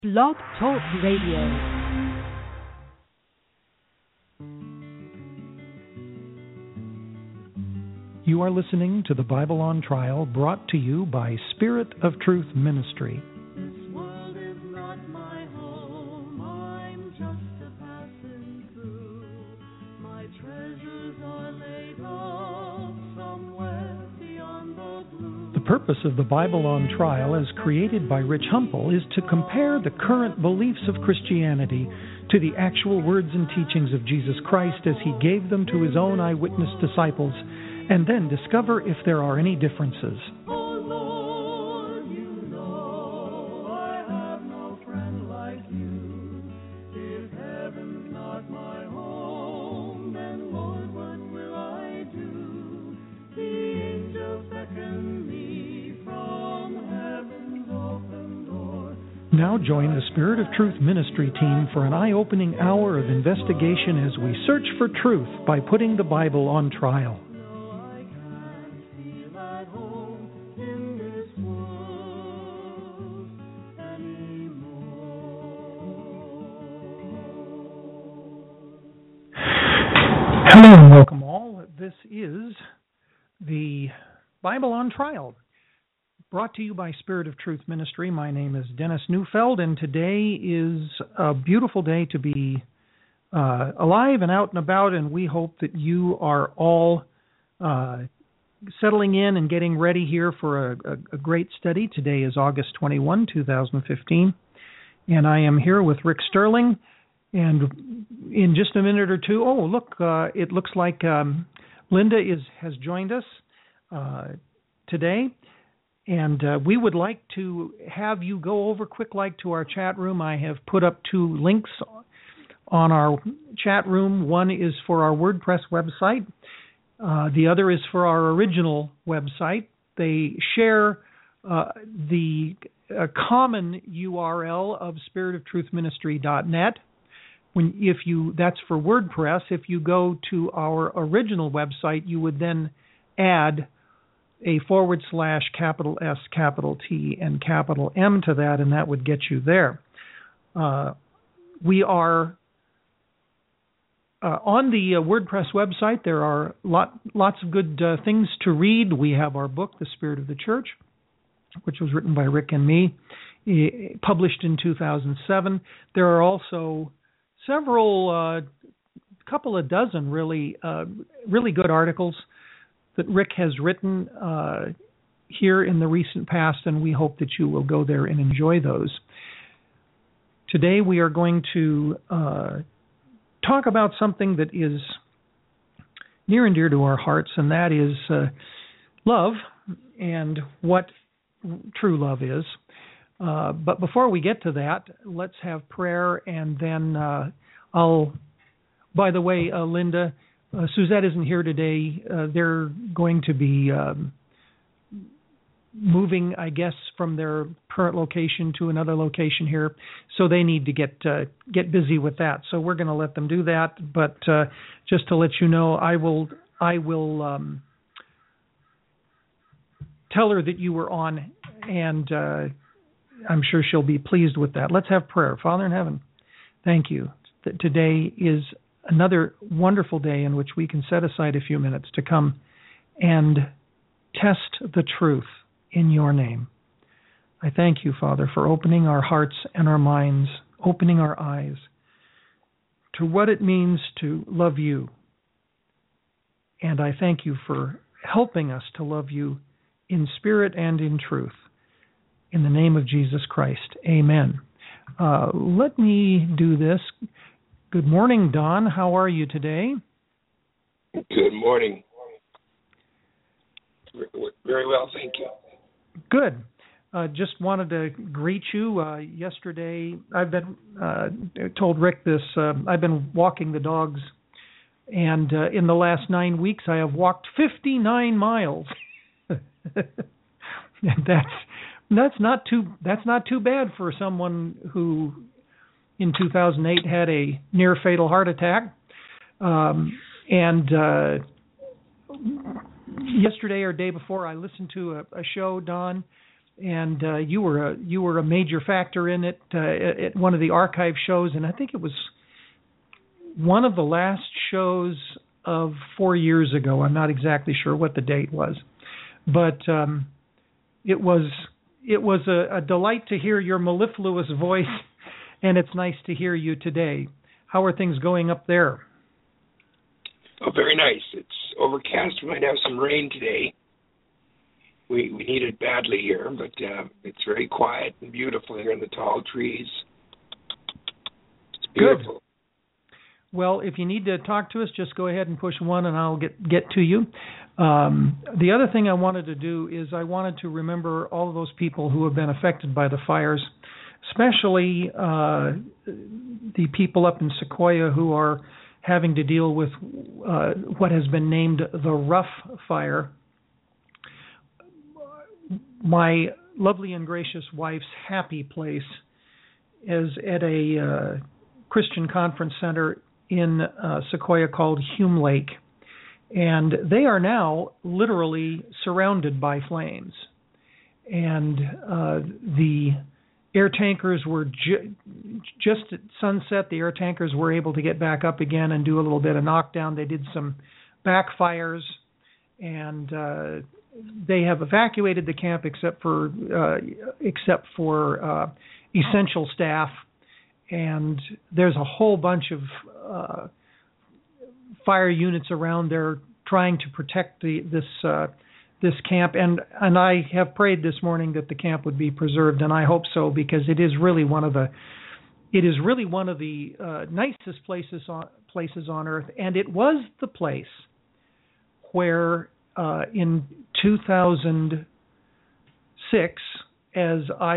Blog Talk Radio. You are listening to the Bible on Trial, brought to you by Spirit of Truth Ministry. This world is not my home, I'm just a passing through. My treasures are laid up somewhere beyond the blue. The purpose of the Bible on Trial, as created by Rich Humple, is to compare the current beliefs of Christianity to the actual words and teachings of Jesus Christ as he gave them to his own eyewitness disciples, and then discover if there are any differences. Oh Lord, you know I have no friend like you. If heaven's not my home, then Lord, what will I do? The angels beckon me from heaven's open door. Now join the Spirit of Truth Ministry team for an eye-opening hour of investigation as we search for truth by putting the Bible on trial. Hello and welcome all. This is the Bible on Trial, brought to you by Spirit of Truth Ministry. My name is Dennis Neufeld, and today is a beautiful day to be alive and out and about, and we hope that you are all settling in and getting ready here for a great study. Today is August 21, 2015, and I am here with Rick Sterling. And in just a minute or two, it looks like Linda has joined us today. And we would like to have you go over to our chat room. I have put up two links on our chat room. One is for our WordPress website. The other is for our original website. They share the common URL of spiritofTruthMinistry.net. That's for WordPress. If you go to our original website, you would then add a // capital S, capital T, and capital M to that, and that would get you there. We are on the WordPress website. There are lots of good things to read. We have our book, The Spirit of the Church, which was written by Rick and me, published in 2007. There are also couple of dozen really good articles that Rick has written here in the recent past, and we hope that you will go there and enjoy those. Today we are going to talk about something that is near and dear to our hearts, and that is love and what true love is. But before we get to that, let's have prayer, and then by the way, Linda, Suzette isn't here today. They're going to be moving, I guess, from their current location to another location here, so they need to get busy with that. So we're going to let them do that. But just to let you know, I will tell her that you were on, and I'm sure she'll be pleased with that. Let's have prayer. Father in heaven, thank you that today is another wonderful day in which we can set aside a few minutes to come and test the truth in your name. I thank you, Father, for opening our hearts and our minds, opening our eyes to what it means to love you. And I thank you for helping us to love you in spirit and in truth. In the name of Jesus Christ, amen. Let me do this. Good morning, Don. How are you today? Good morning. Very well, thank you. Good. Just wanted to greet you. Yesterday, I've been told Rick this. I've been walking the dogs, and in the last 9 weeks, I have walked 59 miles. And that's not too bad for someone who in 2008 had a near fatal heart attack. And yesterday or day before, I listened to a show, Don, and you were a major factor in it at one of the archive shows, and I think it was one of the last shows of 4 years ago. I'm not exactly sure what the date was, but it was a delight to hear your mellifluous voice, and it's nice to hear you today. How are things going up there? Oh, very nice. It's overcast. We might have some rain today. We need it badly here, but it's very quiet and beautiful here in the tall trees. It's beautiful. Good. Well, if you need to talk to us, just go ahead and push 1 and I'll get to you. The other thing I wanted to do is I wanted to remember all of those people who have been affected by the fires, especially the people up in Sequoia who are having to deal with what has been named the Rough Fire. My lovely and gracious wife's happy place is at a Christian conference center in Sequoia called Hume Lake, and they are now literally surrounded by flames. And the air tankers were just at sunset. The air tankers were able to get back up again and do a little bit of knockdown. They did some backfires, and they have evacuated the camp except for essential staff. And there's a whole bunch of fire units around there trying to protect this camp. And I have prayed this morning that the camp would be preserved, and I hope so, because it is really one of the nicest places on earth. And it was the place where in 2006, as I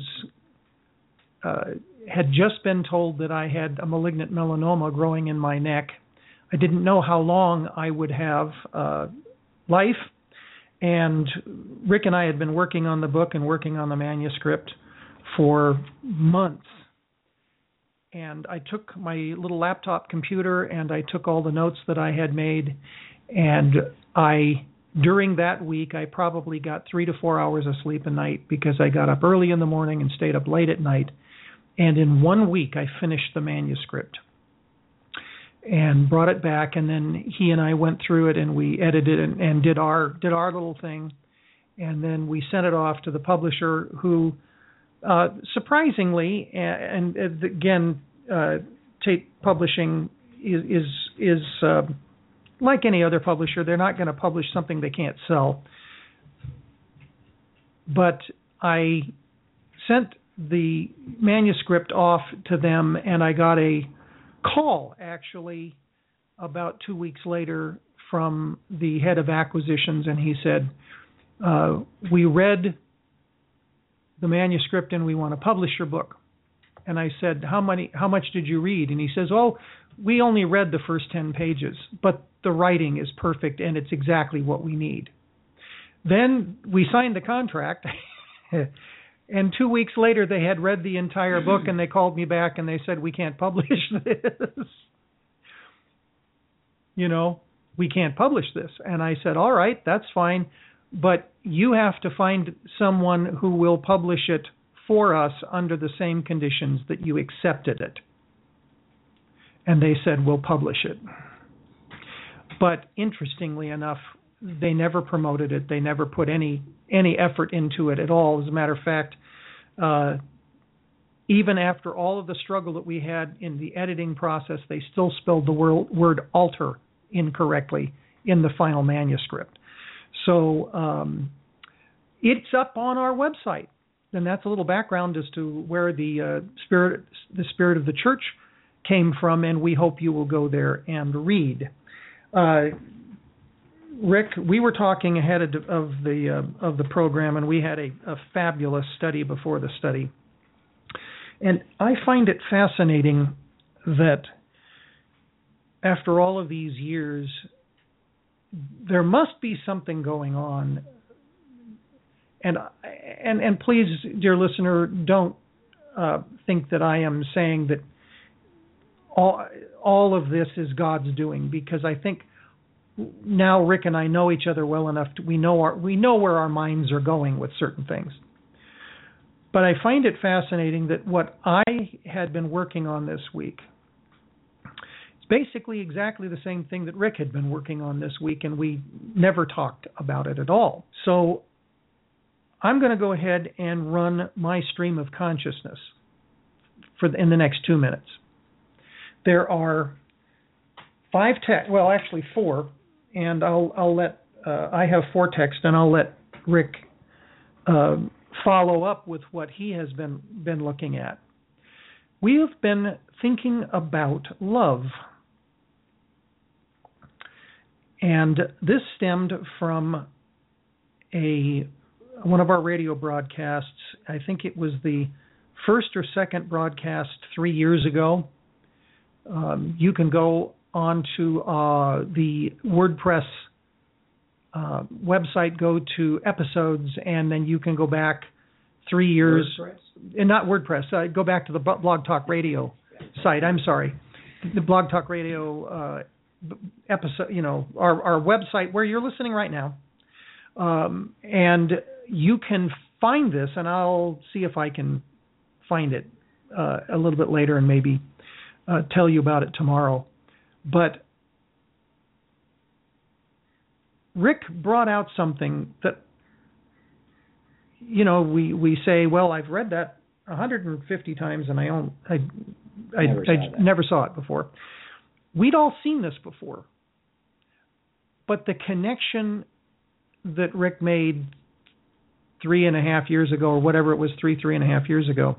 had just been told that I had a malignant melanoma growing in my neck. I didn't know how long I would have life, and Rick and I had been working on the book and working on the manuscript for months. And I took my little laptop computer and I took all the notes that I had made, and during that week, I probably got 3 to 4 hours of sleep a night because I got up early in the morning and stayed up late at night. And in 1 week, I finished the manuscript and brought it back. And then he and I went through it and we edited it and did our little thing. And then we sent it off to the publisher, who, surprisingly, and again, Tate Publishing is like any other publisher. They're not going to publish something they can't sell. But I sent the manuscript off to them, and I got a call, actually, about 2 weeks later from the head of acquisitions, and he said, we read the manuscript and we want to publish your book. And I said, how much did you read? And he says, we only read the first 10 pages, but the writing is perfect and it's exactly what we need. Then we signed the contract. And 2 weeks later, they had read the entire book, and they called me back, and they said, we can't publish this. We can't publish this. And I said, all right, that's fine, but you have to find someone who will publish it for us under the same conditions that you accepted it. And they said, we'll publish it. But interestingly enough, they never promoted it. They never put any effort into it at all. As a matter of fact, even after all of the struggle that we had in the editing process, they still spelled the word altar incorrectly in the final manuscript. So it's up on our website, and that's a little background as to where the spirit of the church came from, and we hope you will go there and read. Rick, we were talking ahead of the program, and we had a fabulous study before the study. And I find it fascinating that after all of these years, there must be something going on. And please, dear listener, don't think that I am saying that all of this is God's doing, because I think now Rick and I know each other well enough we know where our minds are going with certain things. But I find it fascinating that what I had been working on this week is basically exactly the same thing that Rick had been working on this week, and we never talked about it at all. So I'm going to go ahead and run my stream of consciousness in the next 2 minutes. There are 4, and I'll let I have 4 texts, and I'll let Rick follow up with what he has been looking at. We have been thinking about love, and this stemmed from one of our radio broadcasts. I think it was the first or second broadcast 3 years ago. You can go onto the WordPress website, go to episodes, and then you can go back 3 years. And not WordPress. Go back to the Blog Talk Radio site. I'm sorry, the Blog Talk Radio episode. Our website where you're listening right now, and you can find this, and I'll see if I can find it a little bit later, and maybe tell you about it tomorrow. But Rick brought out something that, we say, well, I've read that 150 times, and I never saw it before. We'd all seen this before, but the connection that Rick made 3.5 years ago, or whatever it was, 3.5 years ago,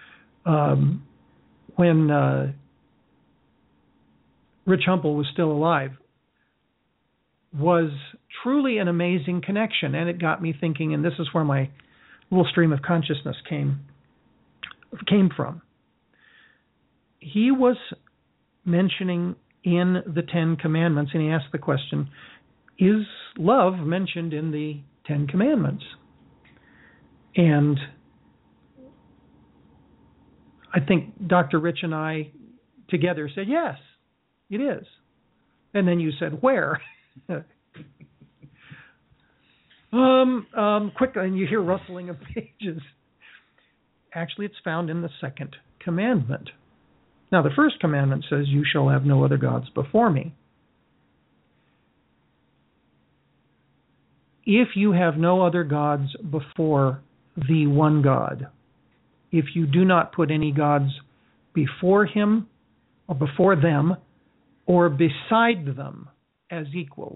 when Rich Humple was still alive, was truly an amazing connection, and it got me thinking, and this is where my little stream of consciousness came from. He was mentioning in the 10 Commandments, and he asked the question, is love mentioned in the 10 Commandments? And I think Dr. Rich and I together said, yes, it is. And then you said, where? Quick, and you hear rustling of pages. Actually, it's found in the 2nd commandment. Now, the 1st commandment says, you shall have no other gods before me. If you have no other gods before the one God, if you do not put any gods before him, or before them, or beside them as equals.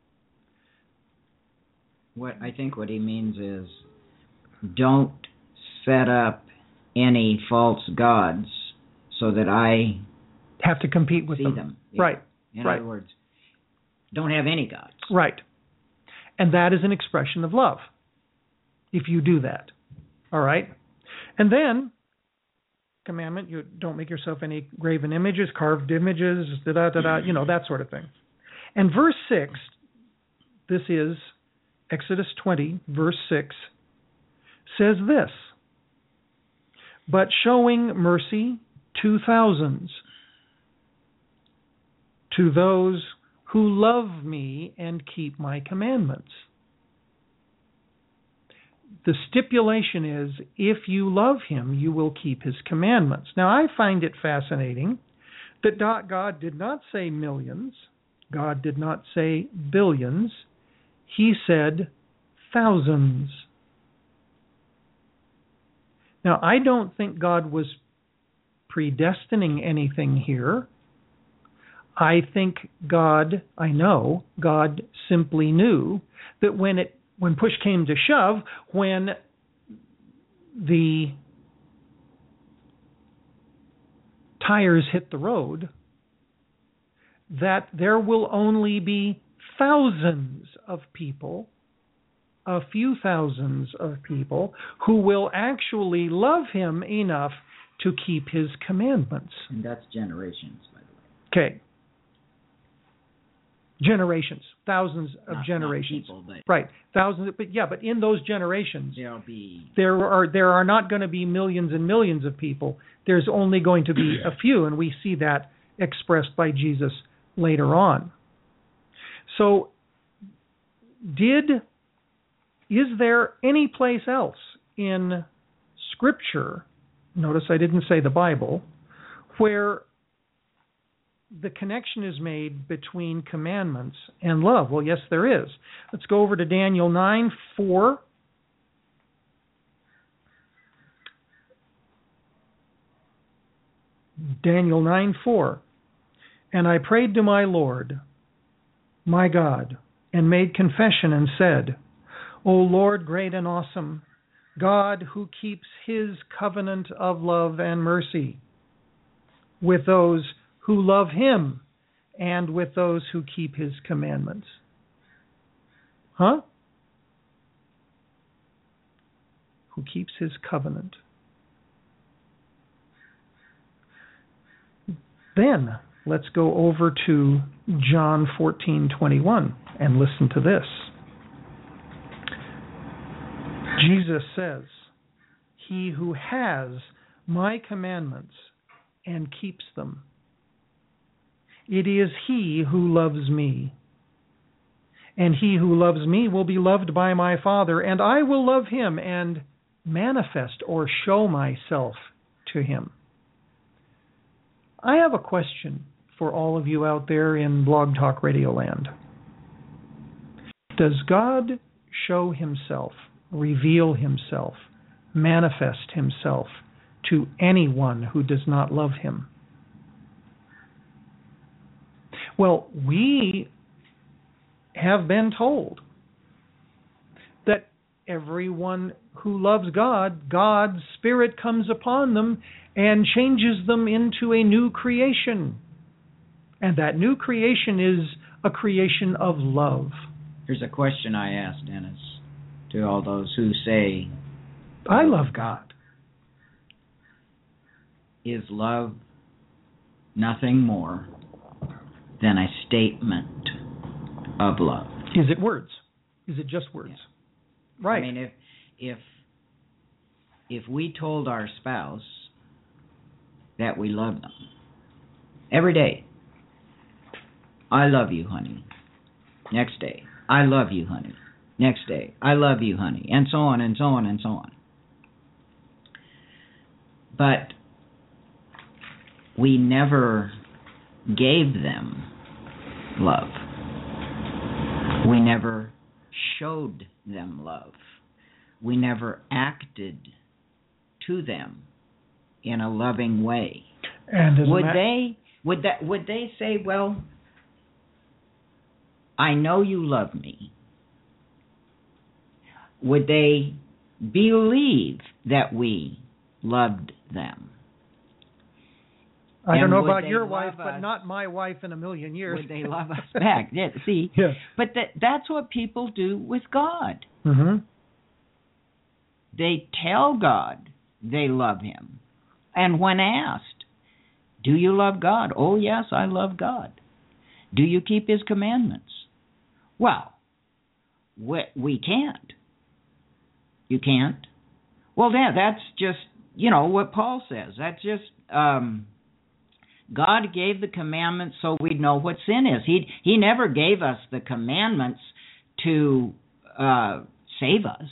What he means is, don't set up any false gods so that I have to compete with them. Yeah. Right. In other words, don't have any gods. Right. And that is an expression of love, if you do that. All right? And then, commandment, you don't make yourself any graven images, carved images, that sort of thing. And verse 6, this is Exodus 20, verse 6, says this, but showing mercy to thousands, to those who love me and keep my commandments. The stipulation is, if you love him, you will keep his commandments. Now, I find it fascinating that God did not say millions. God did not say billions. He said thousands. Now, I don't think God was predestining anything here. I think God simply knew that when push came to shove, when the tires hit the road, that there will only be thousands of people, a few thousands of people, who will actually love him enough to keep his commandments. And that's generations, by the way. Okay. Generations, thousands of generations. Not people, right, thousands. But in those generations, there are not going to be millions and millions of people. There's only going to be a few, and we see that expressed by Jesus later on. So, is there any place else in scripture, notice I didn't say the Bible, where the connection is made between commandments and love? Well, yes, there is. Let's go over to Daniel 9:4. Daniel 9:4. And I prayed to my Lord, my God, and made confession and said, O Lord, great and awesome, God who keeps his covenant of love and mercy with those who love him and with those who keep his commandments. Huh? Who keeps his covenant. Then let's go over to John 14:21 and listen to this. Jesus says, he who has my commandments and keeps them, it is he who loves me. And he who loves me will be loved by my Father, and I will love him and manifest or show myself to him. I have a question for all of you out there in Blog Talk Radio land. Does God show himself, reveal himself, manifest himself to anyone who does not love him? Well, we have been told that everyone who loves God, God's Spirit comes upon them and changes them into a new creation. And that new creation is a creation of love. Here's a question I asked, Dennis, to all those who say, I love God. Is love nothing more than a statement of love? Is it words? Is it just words? Yeah. Right. I mean, if we told our spouse that we love them every day, I love you, honey. Next day, I love you, honey. Next day, I love you, honey. And so on and so on and so on. But we never gave them love. We never showed them love. We never acted to them in a loving way. And would they say, well, I know you love me? Would they believe that we loved them? I don't know about your wife, but not my wife in a million years. Would they love us back? Yeah, see? Yeah. But that's what people do with God. Mm-hmm. They tell God they love him. And when asked, do you love God? Oh, yes, I love God. Do you keep his commandments? Well, we can't. You can't? Well, that's just, what Paul says. That's just, God gave the commandments so we'd know what sin is. He never gave us the commandments to save us.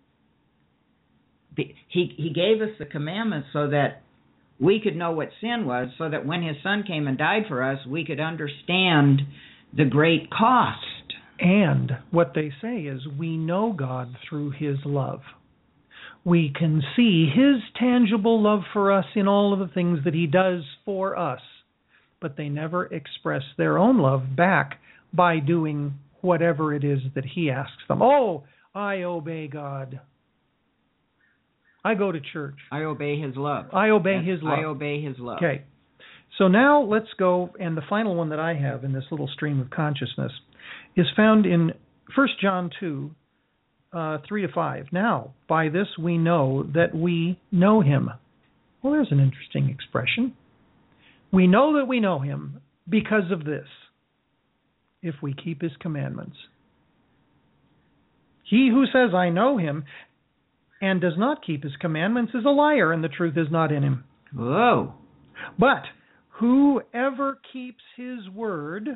He gave us the commandments so that we could know what sin was, so that when his son came and died for us, we could understand the great cost. And what they say is we know God through his love. We can see his tangible love for us in all of the things that he does for us. But they never express their own love back by doing whatever it is that he asks them. Oh, I obey God. I go to church. I obey his love. I obey his love. I obey his love. Okay. So now let's go, and the final one that I have in this little stream of consciousness is found in 1 John 2, 3-5. Now, by this we know that we know him. Well, there's an interesting expression. We know that we know him because of this, if we keep his commandments. He who says, I know him, and does not keep his commandments is a liar, and the truth is not in him. Whoa. But whoever keeps his word,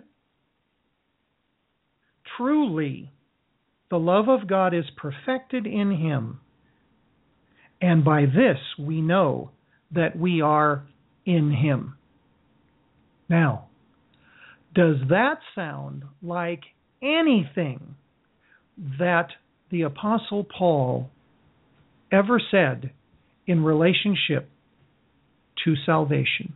truly the love of God is perfected in him. And by this we know that we are in him. Now, does that sound like anything that the Apostle Paul ever said in relationship to salvation?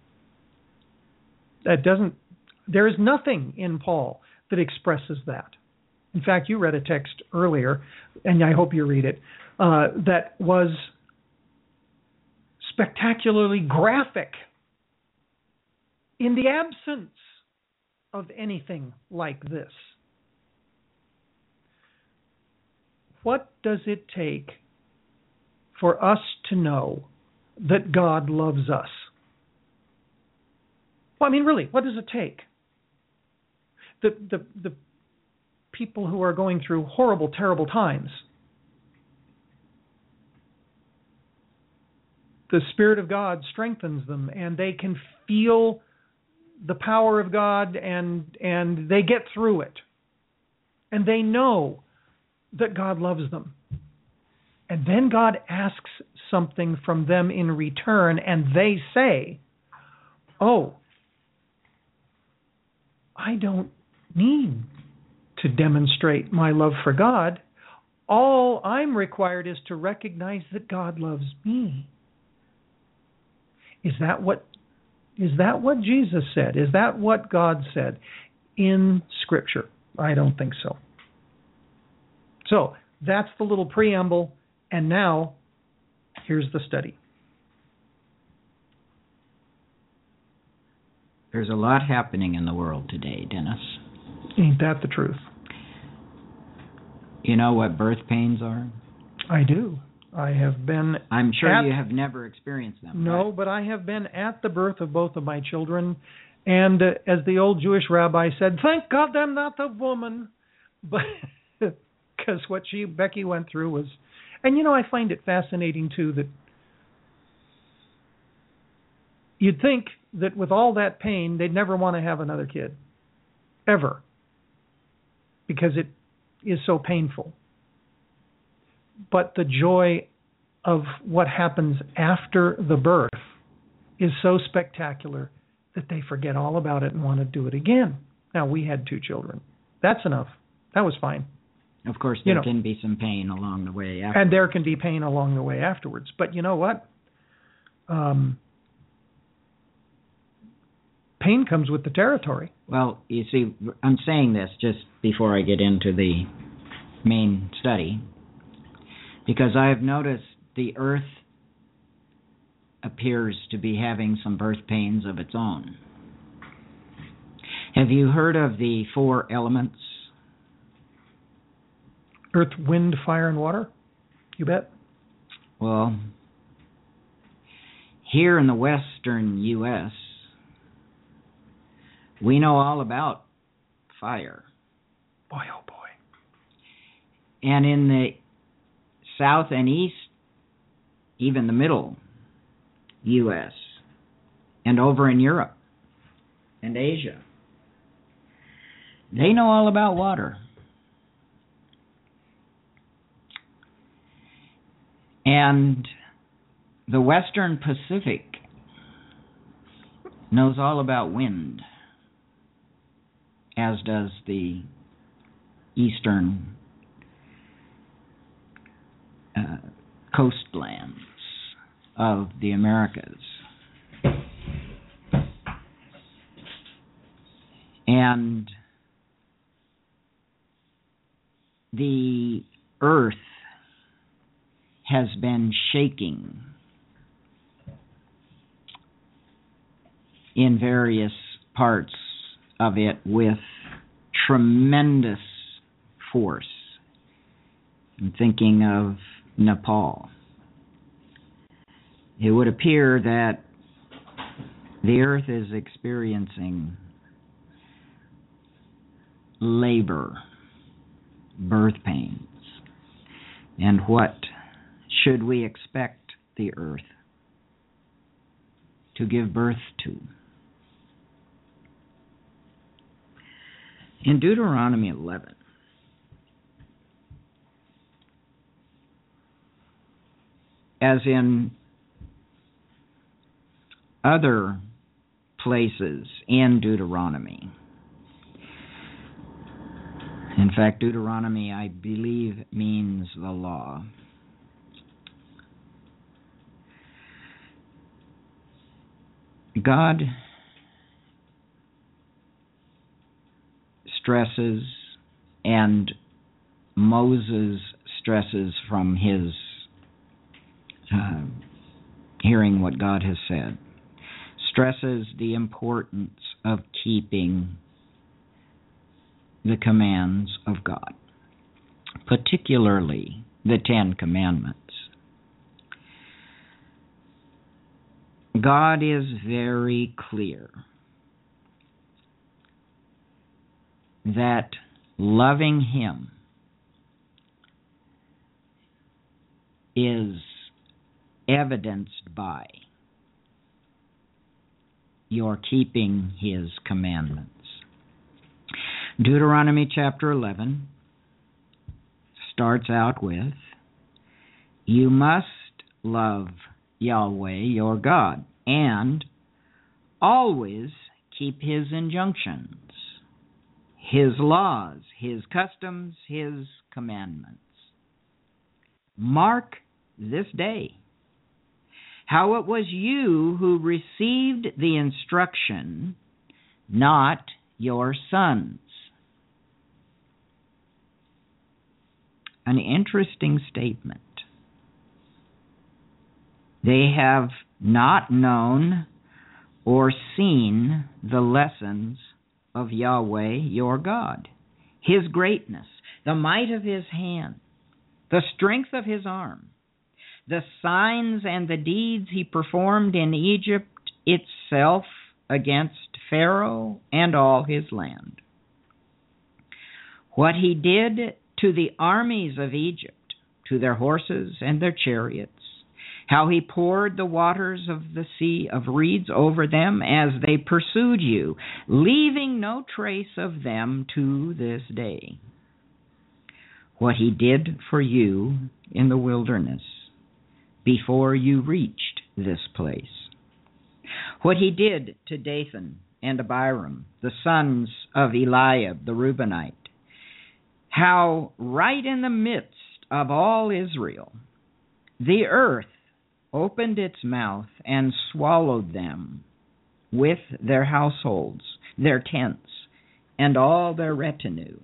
There is nothing in Paul that expresses that. In fact, you read a text earlier, and I hope you read it, that was spectacularly graphic in the absence of anything like this. What does it take for us to know that God loves us? Well, I mean, really, what does it take? The people who are going through horrible, terrible times, the Spirit of God strengthens them, and they can feel the power of God, and they get through it. And they know that God loves them. And then God asks something from them in return, and they say, oh, I don't need to demonstrate my love for God. All I'm required is to recognize that God loves me. Is that what Jesus said? Is that what God said in Scripture? I don't think so. So that's the little preamble, and now here's the study. There's a lot happening in the world today, Dennis. Ain't that the truth? You know what birth pains are? I do. I have been... I'm sure you have never experienced them. No, right? But I have been at the birth of both of my children, and as the old Jewish rabbi said, thank God I'm not a woman. But because what Becky went through was... And, I find it fascinating, too, that you'd think that with all that pain, they'd never want to have another kid. Ever. Because it is so painful. But the joy of what happens after the birth is so spectacular that they forget all about it and want to do it again. Now, we had 2 children. That's enough. That was fine. Of course, there can be some pain along the way afterwards. And there can be pain along the way afterwards. But you know what? Pain comes with the territory. Well, you see, I'm saying this just before I get into the main study, because I have noticed the earth appears to be having some birth pains of its own. Have you heard of the 4 elements? Earth, wind, fire, and water? You bet. Well, here in the western U.S., we know all about fire. Boy, oh boy. And in the south and east, even the middle U.S., and over in Europe and Asia, they know all about water. And the Western Pacific knows all about wind, as does the eastern coastlands of the Americas. And the earth has been shaking in various parts of it with tremendous force. I'm thinking of Nepal. It would appear that the earth is experiencing labor, birth pains. And what should we expect the earth to give birth to? In Deuteronomy 11, as in other places in Deuteronomy. In fact, Deuteronomy, I believe, means the law. God stresses, and Moses stresses from his hearing what God has said, stresses the importance of keeping the commands of God, particularly the 10 Commandments. God is very clear that loving Him is evidenced by your keeping His commandments. Deuteronomy chapter 11 starts out with, you must love Yahweh your God and always keep His injunctions, His laws, His customs, His commandments. Mark this day how it was you who received the instruction, not your sons. An interesting statement. They have not known or seen the lessons of Yahweh your God, His greatness, the might of His hand, the strength of His arm, the signs and the deeds He performed in Egypt itself against Pharaoh and all his land. What He did to the armies of Egypt, to their horses and their chariots, how He poured the waters of the sea of reeds over them as they pursued you, leaving no trace of them to this day. What He did for you in the wilderness before you reached this place. What He did to Dathan and Abiram, the sons of Eliab the Reubenite, how right in the midst of all Israel, the earth opened its mouth and swallowed them with their households, their tents, and all their retinue.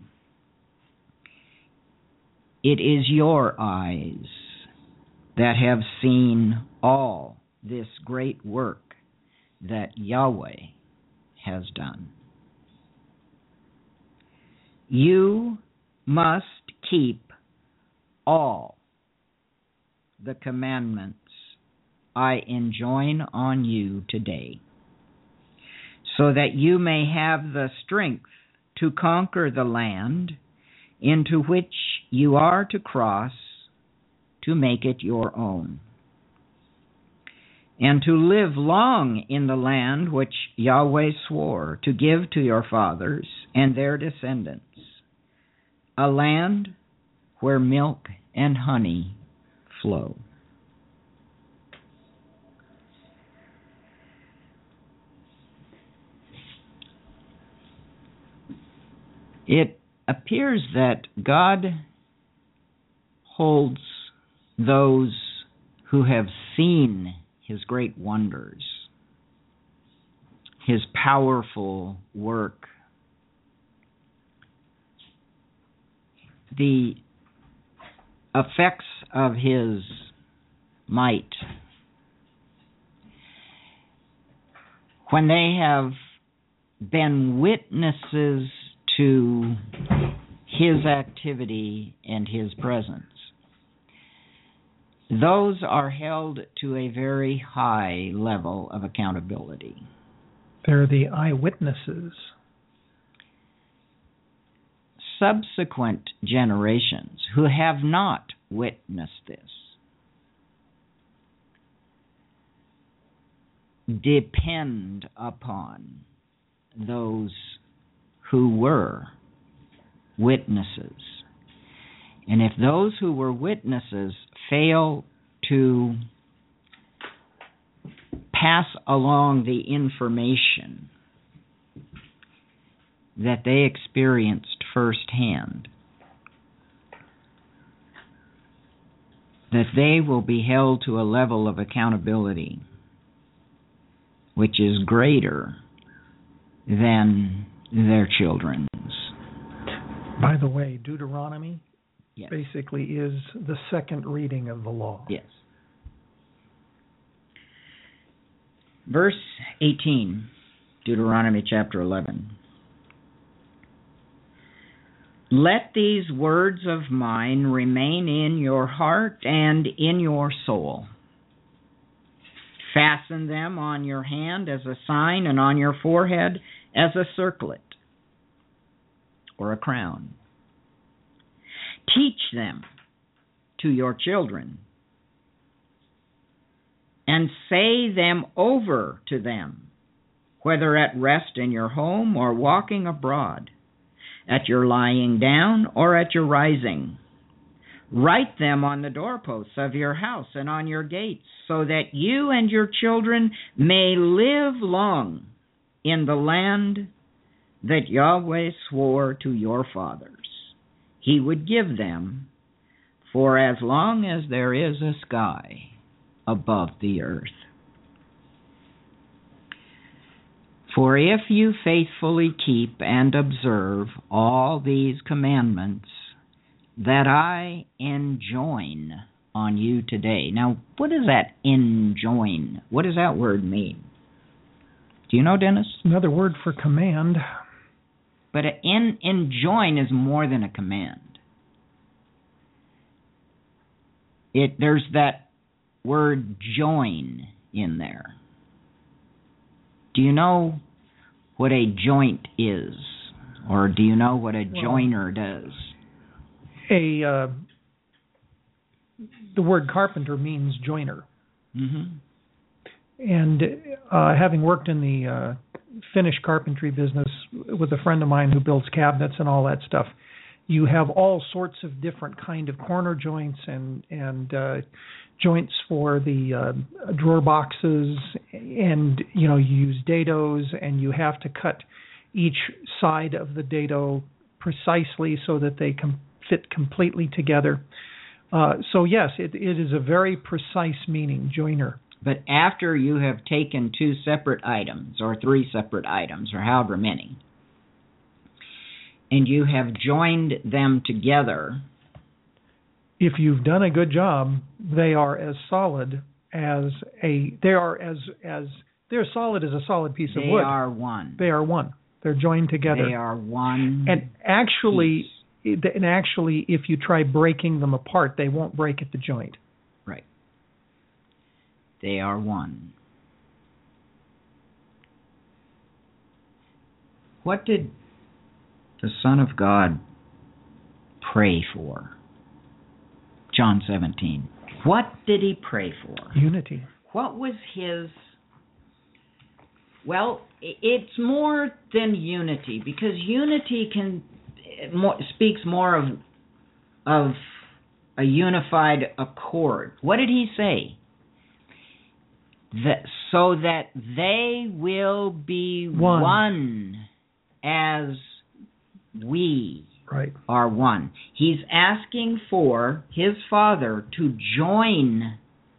It is your eyes that have seen all this great work that Yahweh has done. You must keep all the commandments I enjoin on you today, so that you may have the strength to conquer the land into which you are to cross to make it your own, and to live long in the land which Yahweh swore to give to your fathers and their descendants, a land where milk and honey flow. It appears that God holds those who have seen His great wonders, His powerful work, the effects of His might, when they have been witnesses to His activity and His presence. Those are held to a very high level of accountability. They're the eyewitnesses. Subsequent generations who have not witnessed this depend upon those who were witnesses. And if those who were witnesses fail to pass along the information that they experienced firsthand, that they will be held to a level of accountability which is greater than their children's. By the way, Deuteronomy Yes. basically is the second reading of the law. Yes. Verse 18, Deuteronomy chapter 11. Let these words of mine remain in your heart and in your soul. Fasten them on your hand as a sign and on your forehead as a circlet or a crown. Teach them to your children and say them over to them, whether at rest in your home or walking abroad, at your lying down or at your rising. Write them on the doorposts of your house and on your gates, so that you and your children may live long in the land that Yahweh swore to your fathers He would give them for as long as there is a sky above the earth. For if you faithfully keep and observe all these commandments that I enjoin on you today. Now, what does that enjoin? What does that word mean? Do you know, Dennis? Another word for command. But enjoin is more than a command. There's that word join in there. Do you know what a joint is? Or do you know what a joiner does? The word carpenter means joiner. Mm-hmm. And having worked in the Finnish carpentry business with a friend of mine who builds cabinets and all that stuff, you have all sorts of different kind of corner joints and joints for the drawer boxes, and you use dados, and you have to cut each side of the dado precisely so that they fit completely together. So yes, it is a very precise meaning, joiner. But after you have taken two separate items, or three separate items, or however many, and you have joined them together, if you've done a good job, they are as solid as they're solid as a solid piece of wood. They are one. They are one. They're joined together. They are one. And actually, if you try breaking them apart, they won't break at the joint. Right. They are one. What did the Son of God pray for? John 17. What did he pray for? Unity. What was his... Well, it's more than unity, because unity speaks more of a unified accord. What did he say? So that they will be one as we are one. He's asking for his Father to join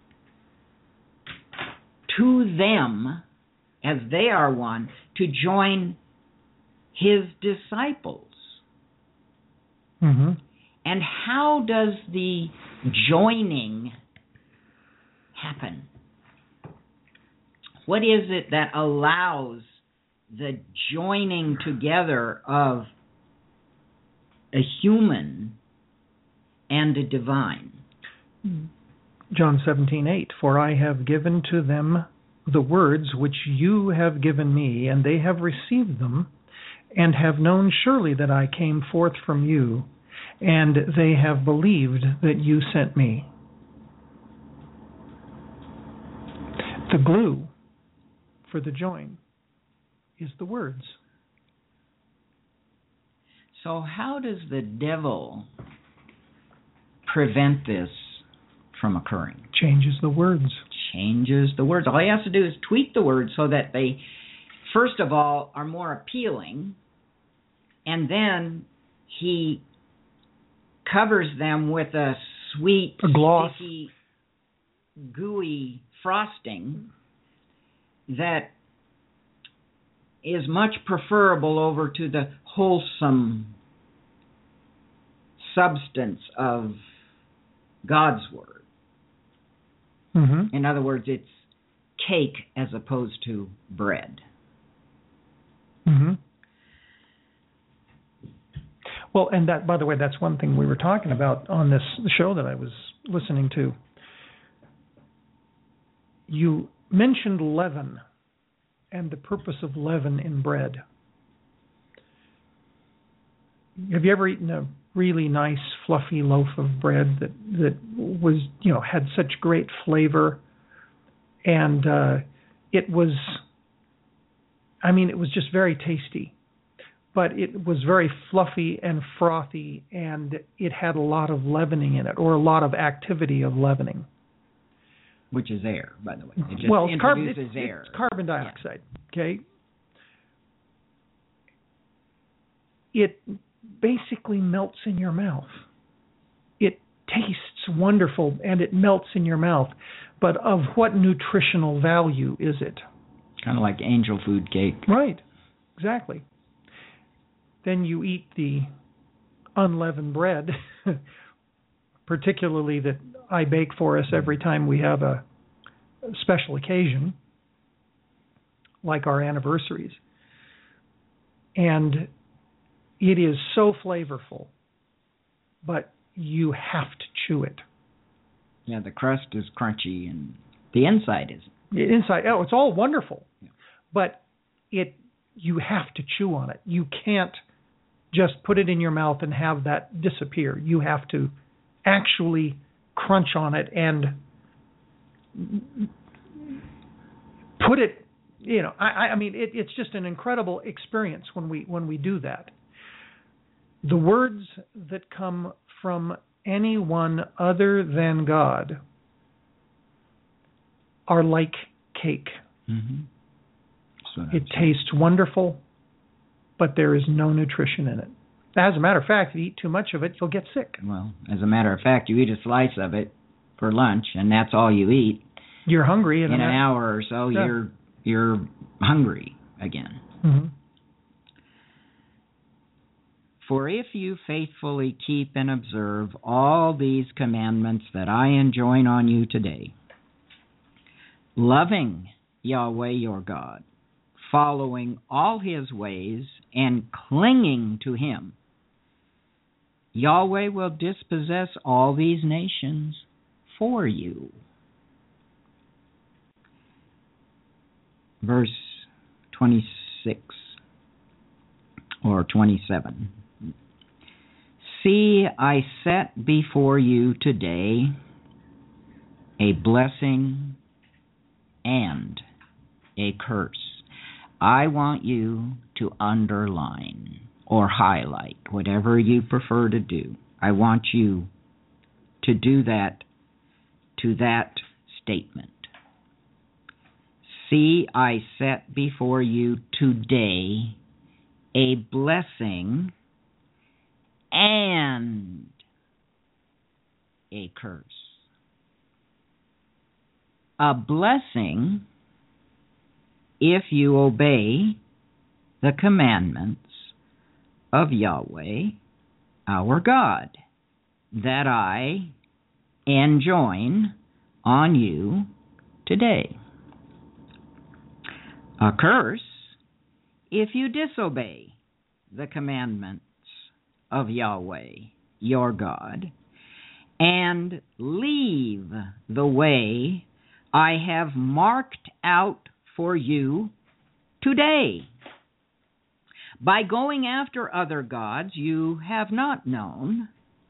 to them, as they are one, to join his disciples. Mm-hmm. And how does the joining happen? What is it that allows the joining together of a human and a divine? John 17:8. For I have given to them the words which you have given me, and they have received them, and have known surely that I came forth from you, and they have believed that you sent me. The glue for the join is the words. So how does the devil prevent this from occurring? Changes the words. changes the words. All he has to do is tweak the words so that they, first of all, are more appealing, and then he covers them with a sweet, gloss, sticky, gooey frosting that is much preferable over to the wholesome substance of God's Word. Mm-hmm. In other words, it's cake as opposed to bread. Mm-hmm. Well, and that, by the way, that's one thing we were talking about on this show that I was listening to. You mentioned leaven and the purpose of leaven in bread. Have you ever eaten a really nice fluffy loaf of bread that was, had such great flavor, and it was just very tasty, but it was very fluffy and frothy, and it had a lot of leavening in it, or a lot of activity of leavening. Which is air, by the way. It just well, introduces air. It's carbon dioxide, okay? It basically melts in your mouth. It tastes wonderful, and it melts in your mouth. But of what nutritional value is it? Kind of like angel food cake. Right, exactly. Then you eat the unleavened bread, particularly that I bake for us every time we have a special occasion, like our anniversaries. And it is so flavorful, but you have to chew it. Yeah, the crust is crunchy and the inside is. It's all wonderful, but you have to chew on it. You can't just put it in your mouth and have that disappear. You have to actually crunch on it and put it. It's just an incredible experience when we do that. The words that come from anyone other than God are like cake. Mm-hmm. It tastes wonderful, but there is no nutrition in it. As a matter of fact, if you eat too much of it, you'll get sick. Well, as a matter of fact, you eat a slice of it for lunch, and that's all you eat. You're hungry. In an hour or so, yeah. You're hungry again. Mm-hmm. For if you faithfully keep and observe all these commandments that I enjoin on you today, loving Yahweh your God, following all his ways, and clinging to him, Yahweh will dispossess all these nations for you. Verse 26 or 27. See, I set before you today a blessing and a curse. I want you to underline or highlight, whatever you prefer to do. I want you to do that to that statement. See, I set before you today a blessing and a curse. A blessing if you obey the commandments of Yahweh, our God, that I enjoin on you today. A curse if you disobey the commandments of Yahweh, your God, and leave the way I have marked out for you today. By going after other gods you have not known,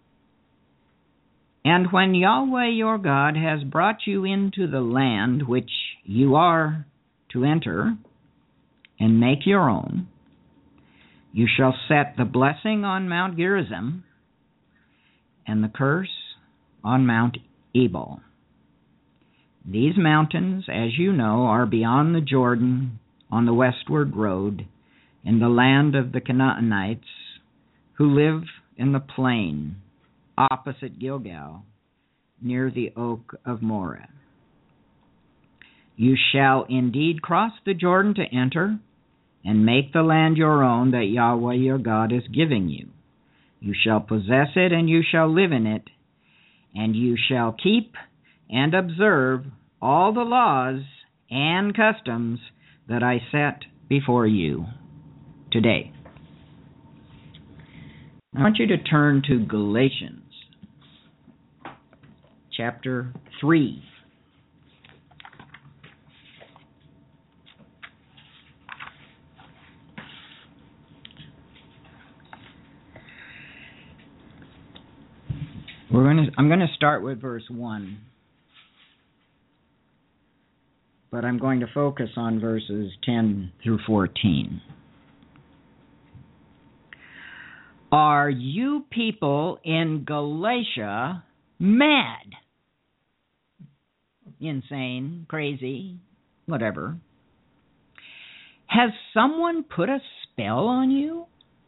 and when Yahweh your God has brought you into the land which you are to enter and make your own, you shall set the blessing on Mount Gerizim and the curse on Mount Ebal. These mountains, as you know, are beyond the Jordan on the westward road in the land of the Canaanites who live in the plain opposite Gilgal near the oak of Moreh. You shall indeed cross the Jordan to enter and make the land your own that Yahweh your God is giving you. You shall possess it, and you shall live in it, and you shall keep and observe all the laws and customs that I set before you today. I want you to turn to Galatians chapter 3. I'm going to start with verse 1, but I'm going to focus on verses 10 through 14. Are you people in Galatia mad? Insane, crazy, whatever. Has someone put a spell on you?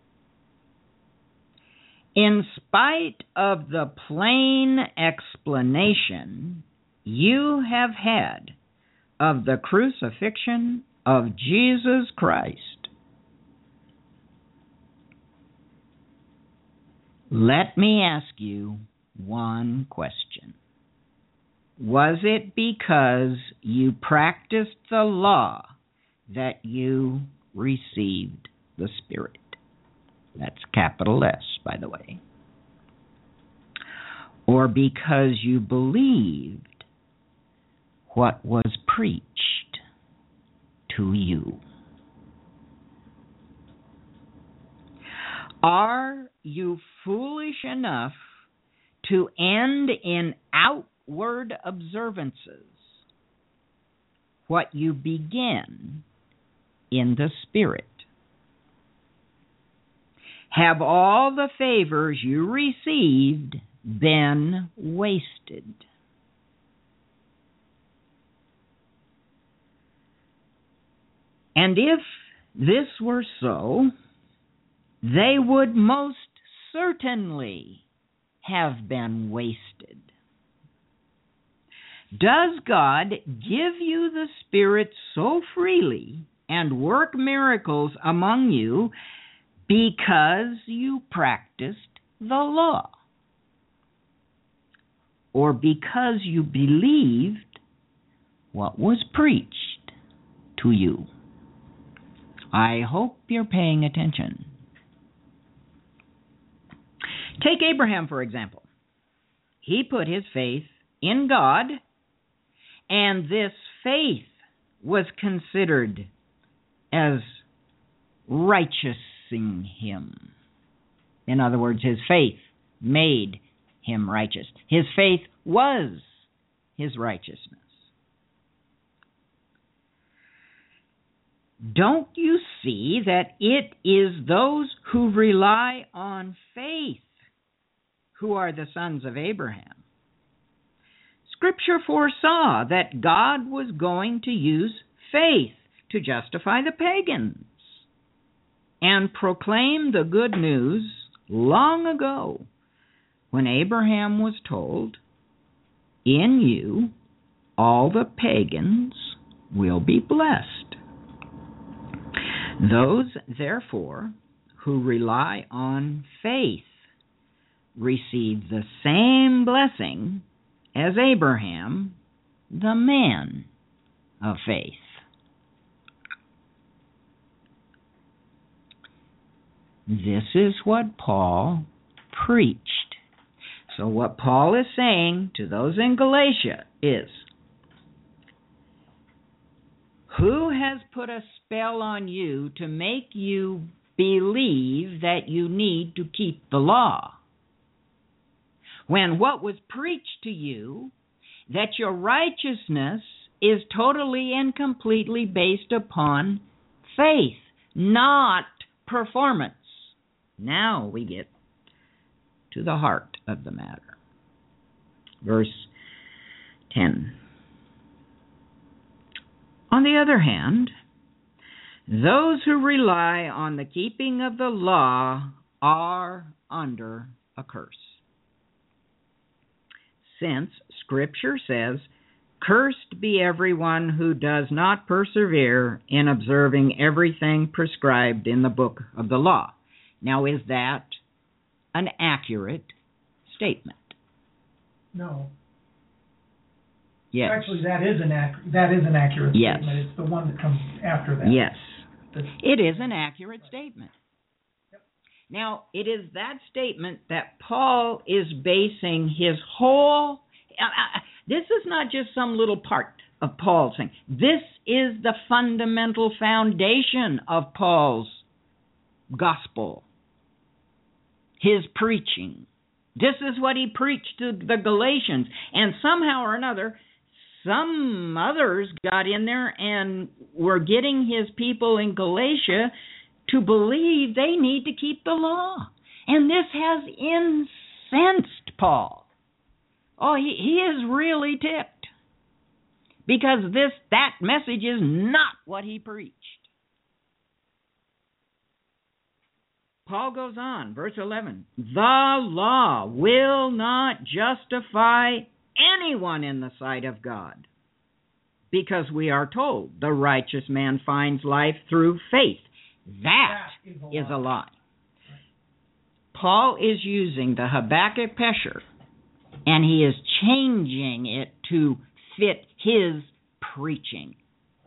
In spite of the plain explanation you have had of the crucifixion of Jesus Christ, let me ask you one question. Was it because you practiced the law that you received the Spirit? That's capital S, by the way. Or because you believed what was preached to you? Are you foolish enough to end in outward observances what you begin in the Spirit? Have all the favors you received been wasted? And if this were so, they would most certainly have been wasted. Does God give you the Spirit so freely and work miracles among you because you practiced the law? Or because you believed what was preached to you? I hope you're paying attention. Take Abraham, for example. He put his faith in God, and this faith was considered as righteous him. In other words, his faith made him righteous. His faith was his righteousness. Don't you see that it is those who rely on faith who are the sons of Abraham? Scripture foresaw that God was going to use faith to justify the pagans and proclaim the good news long ago when Abraham was told, "In you all the pagans will be blessed." Those, therefore, who rely on faith receive the same blessing as Abraham, the man of faith. This is what Paul preached. So what Paul is saying to those in Galatia is, who has put a spell on you to make you believe that you need to keep the law, when what was preached to you, that your righteousness is totally and completely based upon faith, not performance? Now we get to the heart of the matter. Verse 10. On the other hand, those who rely on the keeping of the law are under a curse. Since Scripture says, "Cursed be everyone who does not persevere in observing everything prescribed in the book of the law." Now, is that an accurate statement? No. Yes. Actually, that is an accurate Yes. statement. It's the one that comes after that. Yes. It is an accurate statement. Now, it is that statement that Paul is basing his whole... this is not just some little part of Paul's thing. This is the fundamental foundation of Paul's gospel, his preaching. This is what he preached to the Galatians. And somehow or another, some others got in there and were getting his people in Galatia to believe they need to keep the law. And this has incensed Paul. Oh, he is really ticked. Because that message is not what he preached. Paul goes on, verse 11. The law will not justify anyone in the sight of God, because we are told the righteous man finds life through faith. That is a lie. Paul is using the Habakkuk Pesher, and he is changing it to fit his preaching.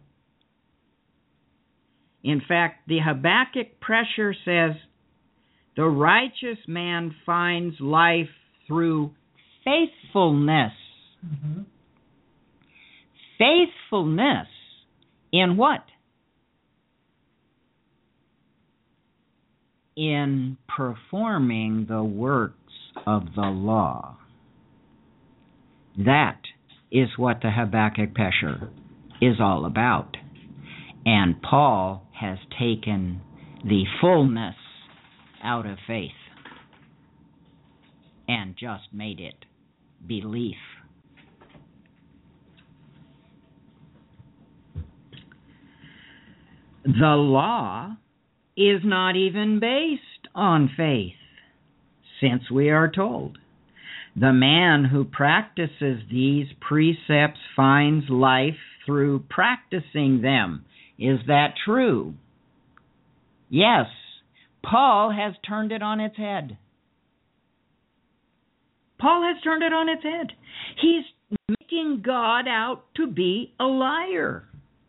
In fact, the Habakkuk Pesher says, the righteous man finds life through faithfulness. Mm-hmm. Faithfulness in what? In performing the works of the law. That is what the Habakkuk Pesher is all about. And Paul has taken the fullness out of faith and just made it belief. The law is not even based on faith, since we are told, the man who practices these precepts finds life through practicing them. Is that true? Yes. Paul has turned it on its head. Paul has turned it on its head. He's making God out to be a liar.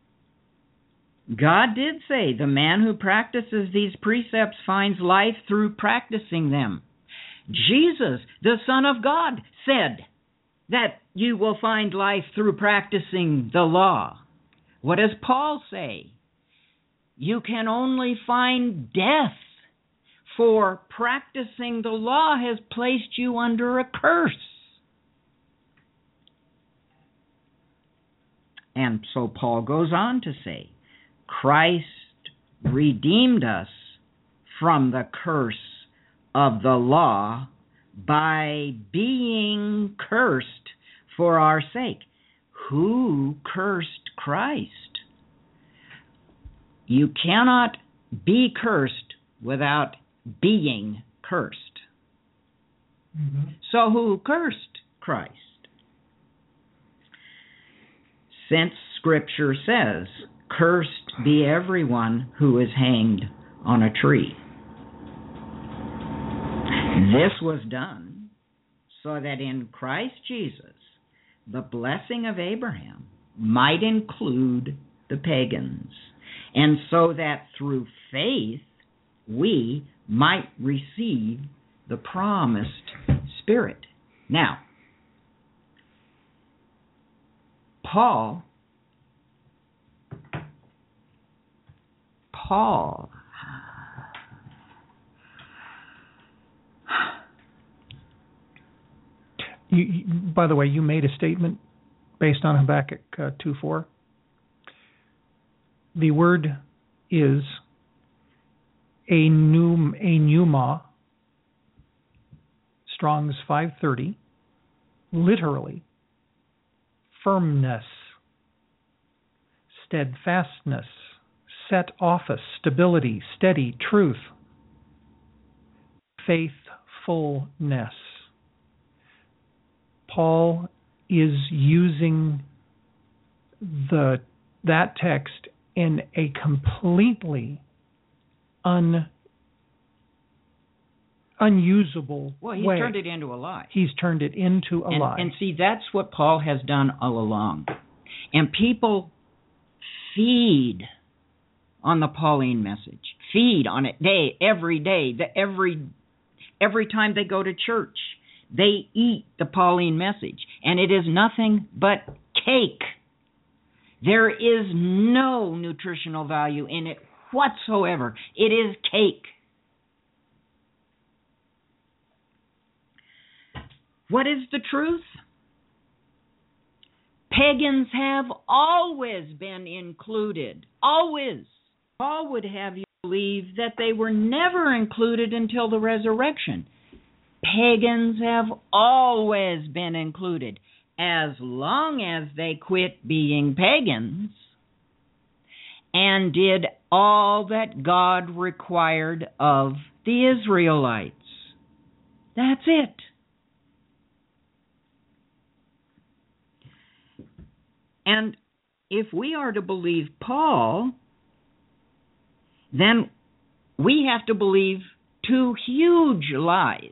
God did say, the man who practices these precepts finds life through practicing them. Jesus, the Son of God, said that you will find life through practicing the law. What does Paul say? You can only find death, for practicing the law has placed you under a curse. And so Paul goes on to say, Christ redeemed us from the curse of the law by being cursed for our sake. Who cursed Christ? You cannot be cursed without being cursed. Mm-hmm. So who cursed Christ? Since Scripture says, cursed be everyone who is hanged on a tree. This was done so that in Christ Jesus, the blessing of Abraham might include the pagans, and so that through faith we might receive the promised Spirit. Now, Paul, by the way, you made a statement based on Habakkuk 2:4. The word is pneuma, Strong's 530, literally firmness, steadfastness, set office, stability, steady, truth, faithfulness. Paul is using that text in a completely unusable Well, he's way. turned it into a lie. He's turned it into a lie. And see, that's what Paul has done all along. And people feed on the Pauline message. Feed on it every day. Every time they go to church, they eat the Pauline message. And it is nothing but cake. There is no nutritional value in it whatsoever. It is cake. What is the truth? Pagans have always been included. Always. Paul would have you believe that they were never included until the resurrection. Pagans have always been included. As long as they quit being pagans and did all that God required of the Israelites. That's it. And if we are to believe Paul, then we have to believe two huge lies.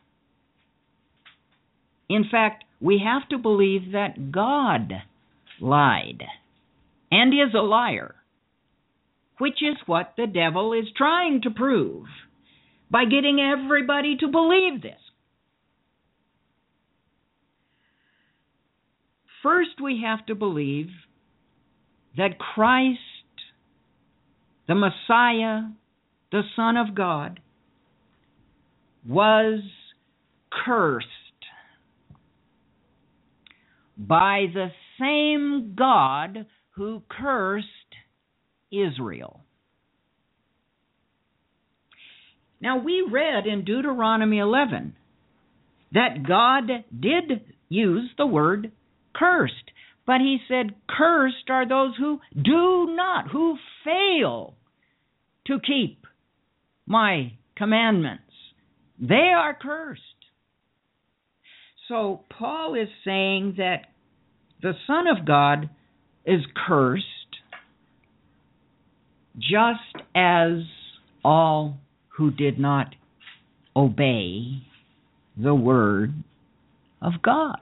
In fact, we have to believe that God lied and is a liar, which is what the devil is trying to prove by getting everybody to believe this. First, we have to believe that Christ, the Messiah, the Son of God, was cursed by the same God who cursed Israel. Now, we read in Deuteronomy 11 that God did use the word cursed, but he said, cursed are those who do not, who fail to keep my commandments. They are cursed. So Paul is saying that the Son of God is cursed just as all who did not obey the word of God.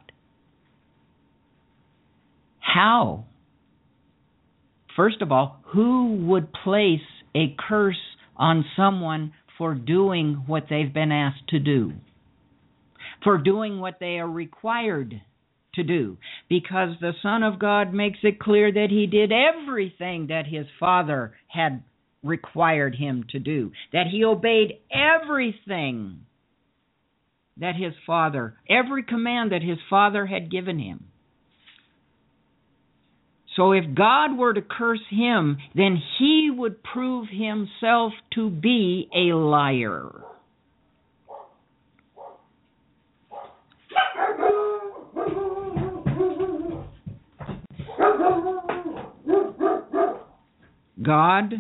How? First of all, who would place a curse on someone for doing what they've been asked to do? For doing what they are required to do? Because the Son of God makes it clear that he did everything that his Father had required him to do. That he obeyed everything that his Father, every command that his Father had given him. So if God were to curse him, then he would prove himself to be a liar. God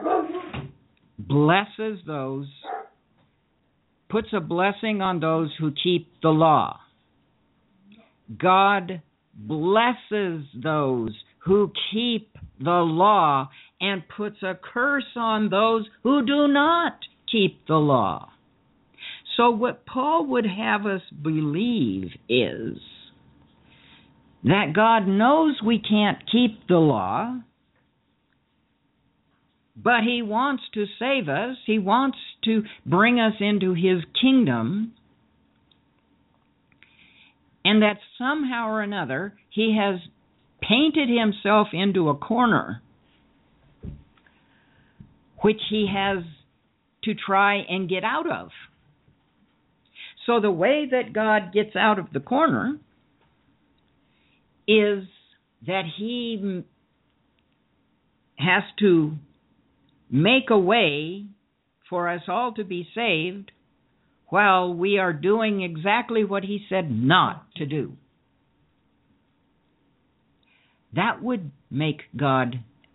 blesses those, puts a blessing on those who keep the law. God blesses those who keep the law and puts a curse on those who do not keep the law. So what Paul would have us believe is that God knows we can't keep the law, but he wants to save us. He wants to bring us into his kingdom, and that somehow or another he has painted himself into a corner which he has to try and get out of. So the way that God gets out of the corner is that he has to make a way for us all to be saved while we are doing exactly what he said not to do. That would make God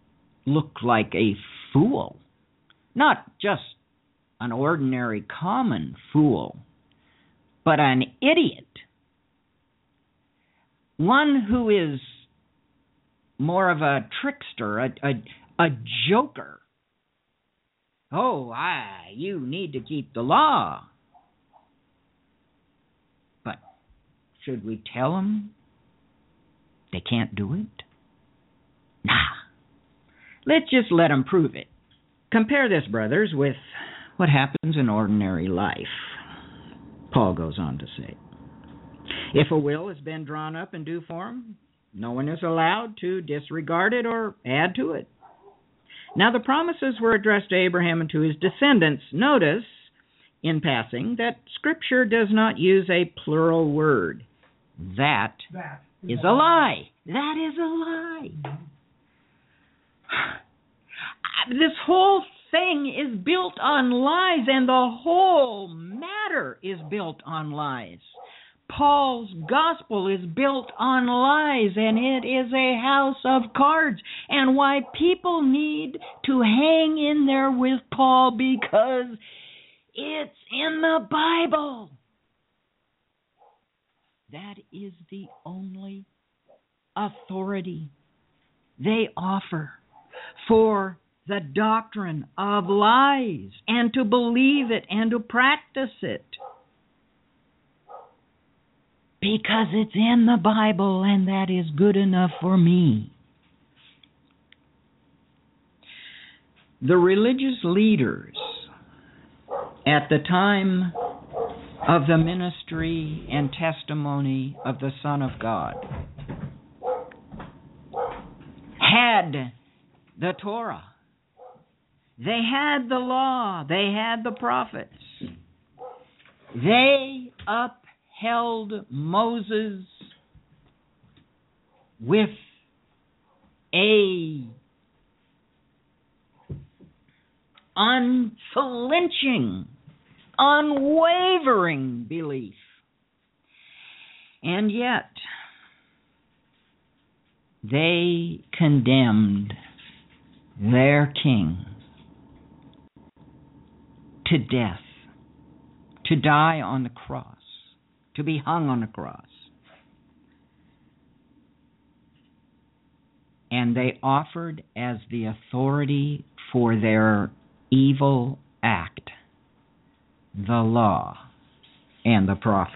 look like a fool. Not just an ordinary common fool, but an idiot. One who is more of a trickster, a joker. Oh, you need to keep the law. But should we tell them they can't do it? Nah. Let's just let them prove it. Compare this, brothers, with what happens in ordinary life. Paul goes on to say, if a will has been drawn up in due form, no one is allowed to disregard it or add to it. Now the promises were addressed to Abraham and to his descendants. Notice, in passing, that Scripture does not use a plural word. That is a lie. That is a lie. This whole thing is built on lies, and the whole matter is built on lies. Paul's gospel is built on lies, and it is a house of cards. And why people need to hang in there with Paul, because it's in the Bible. That is the only authority they offer for the doctrine of lies, and to believe it and to practice it. Because it's in the Bible, and that is good enough for me. The religious leaders at the time of the ministry and testimony of the Son of God had the Torah. They had the law. They had the prophets. They upheld Moses with a unflinching, unwavering belief. And yet, they condemned their king to death, to die on the cross, to be hung on the cross. And they offered as the authority for their evil act the law and the prophets.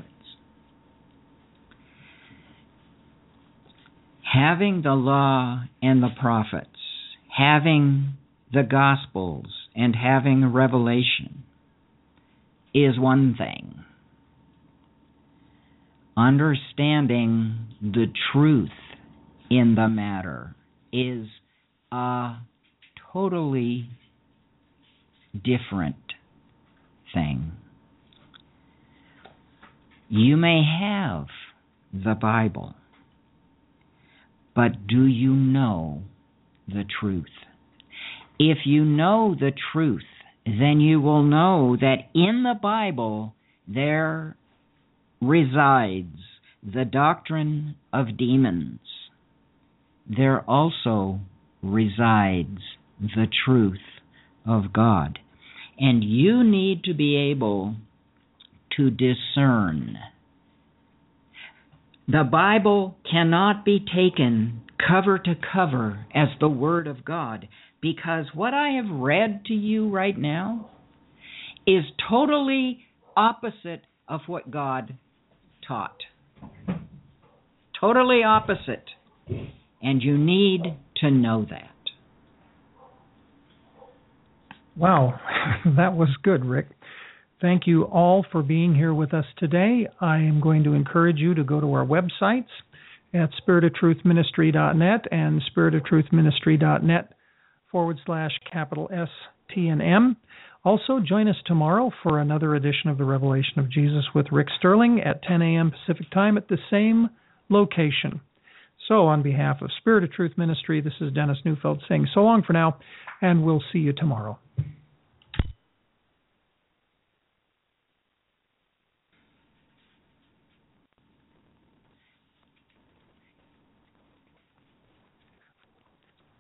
Having the law and the prophets, having the Gospels and having a revelation is one thing. Understanding the truth in the matter is a totally different thing. You may have the Bible, but do you know the truth? If you know the truth, then you will know that in the Bible there resides the doctrine of demons. There also resides the truth of God. And you need to be able to discern. The Bible cannot be taken cover to cover as the Word of God, because what I have read to you right now is totally opposite of what God taught. Totally opposite. And you need to know that. Wow, that was good, Rick. Thank you all for being here with us today. I am going to encourage you to go to our websites at spiritoftruthministry.net and spiritoftruthministry.net/STNM. Also, join us tomorrow for another edition of the Revelation of Jesus with Rick Sterling at 10 a.m. Pacific Time at the same location. So, on behalf of Spirit of Truth Ministry, this is Dennis Neufeld saying so long for now, and we'll see you tomorrow.